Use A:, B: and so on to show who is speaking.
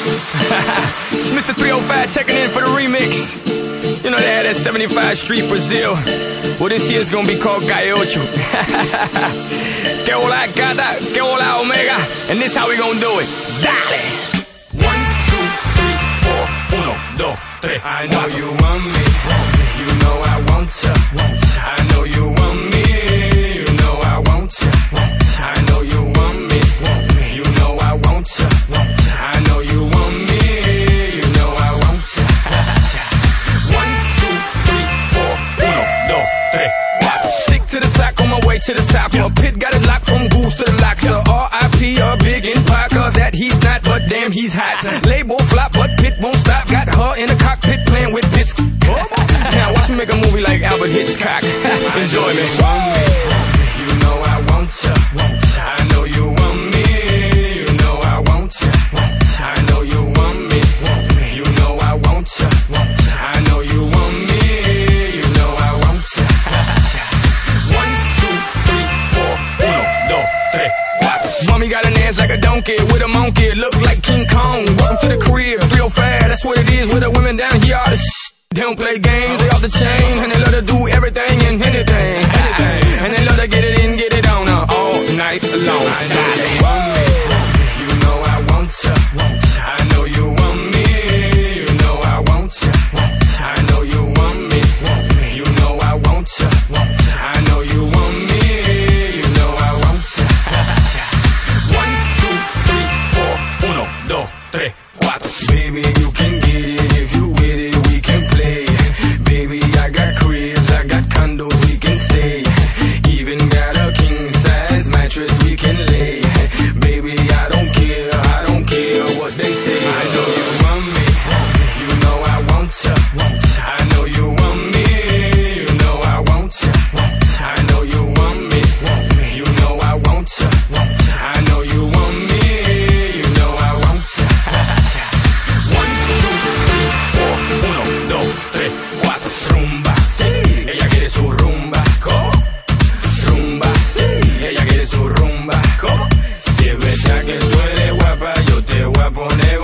A: It's Mr. 305 checking in for the remix. You know they had that 75 Street Brazil. Well, this year's gonna be called Calle Ocho. Que hola gata, que hola omega. And this how we gonna do it. Dale! 1, 2, 3, 4, 1, 2, 3. I know you want me, you know I want ya. I know you want me, you know I want ya. I know you want me, you know I want ya. I know you want me, you know I want ya. 1, 2, 3, 4, 1, 2, 3, 4. Stick to the track on my way to the top. A pit got it locked from Goose to the locks. R.I.P. a big in Parker that he's not, but damn he's hot. Label flop, but Pit won't stop. Got her in the cockpit playing with bits. Now watch me make a movie like Albert Hitchcock. Enjoy me. You know I want ya. I know you want me. You know I want ya. I know you want me. You know I want ya. I know you want me. You know I want ya. 1, 2, 3, 4, 1, 2, 3, 4. Mommy got an ass like a donkey with a monkey. Look like King Kong. Welcome to the crib. 305. That's what it is with the women down here. All the they don't play games, they off the chain, and they love to do everything and anything. And they love to get it in, get it on all night long. I know you want me, you know I want ya. I know you want me, you know I want ya. I know you want me, you know I want ya. I know you want me, you know I want ya. 1, 2, 3, 4, 1, 2, 3, 4. Baby, you can get it if you with it. Baby, I got cribs, I got condos, we can stay. Even got a king-size mattress we can lay. Baby, I don't care what they say. I know you want me, you know I want ya. I know you want me, you know I want ya. I know you want me, you know I want ya. I know you want me, you know I want ya. 1, 2, 3, 4, 1, 2, 3, 4. Rumba, sí, ella quiere su rumba, rumba, sí, ella quiere su rumba, si es verdad que tú eres guapa, yo te voy a poner